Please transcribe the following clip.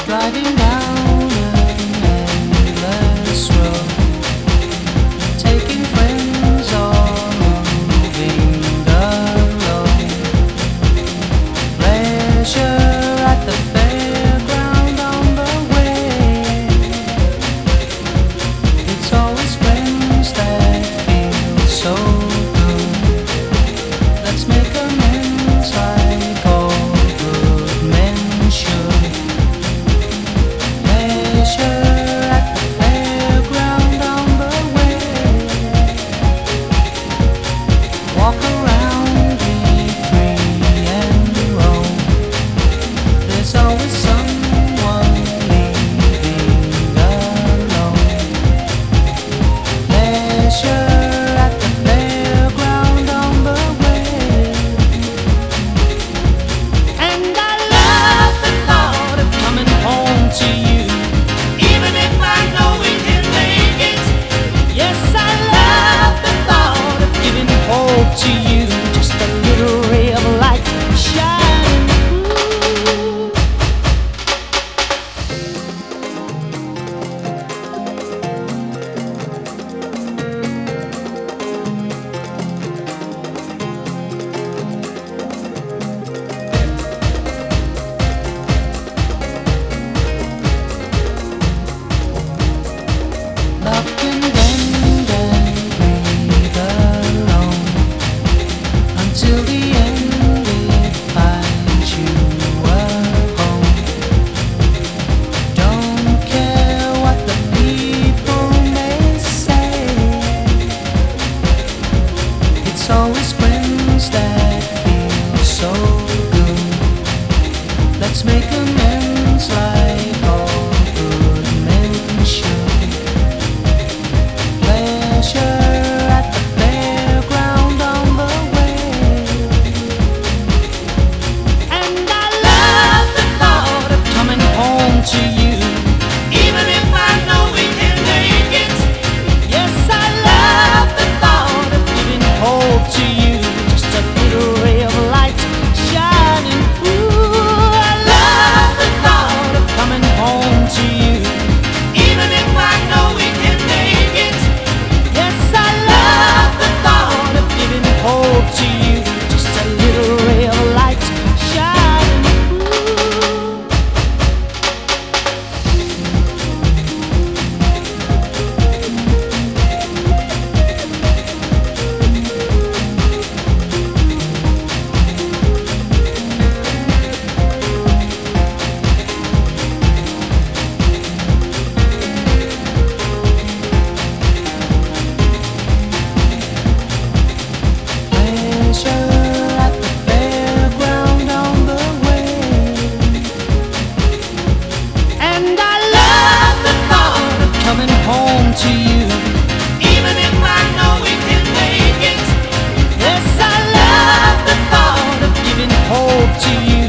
Driving down an endless road, taking friends or moving alone. Pleasure at the fairground on the way. It's always friends that feel so good. Let's make amends like all good men should. At the fairground on the way. Walk around, be free and roam. There's always someone leaving alone. Pleasure at the fairground on the way. And I love the thought of coming home to you. To you, just a little ray of light shining through. Love can bend and breathe alone till the end it finds you at home. Don't care what the people may say. It's always friends that feel so good. Let's make amends like all good men should. Pleasure at the fairground on the way. To you, even if I know we can make it. Yes, I love the thought of giving hope to you, just a little ray of light shining through. I love the thought of coming home to you, even if I know we can make it. Yes, I love the thought of giving hope to you, just a little ray of light shining through. At the fairground on the way. And I love the thought of coming home to you, even if I know we can make it. Yes, I love the thought of giving hope to you.